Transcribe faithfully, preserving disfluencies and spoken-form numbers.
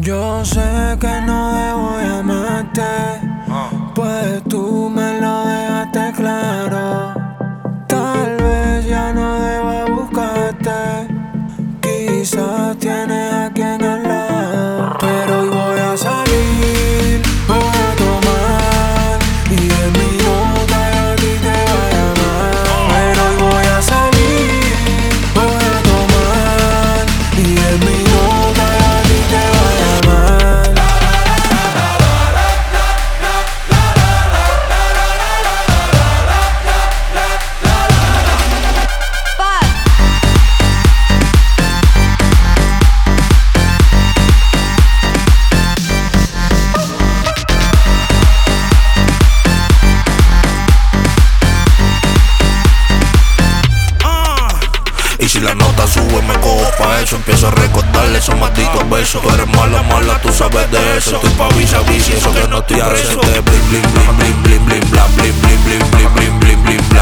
Yo sé que no debo llamarte, pues tú me lo dejaste claro. Tal vez ya no deba buscarte, quizás tienes a quien al lado. Pero hoy voy a salir, voy a tomar y en mi nota yo a ti te voy a llamar. Pero hoy voy a salir, voy a tomar y en mi nota yo a ti te voy a llamar. Y si la nota sube me cojo pa' eso. Empiezo a recordarle esos malditos besos. Tú eres mala, mala, tú sabes de eso. Estoy pa' visa, visa, eso que no estoy preso. Blim, blim, blim, blim, blim, blim, blim, blim, blim, blim, blim, blim, blim, blim.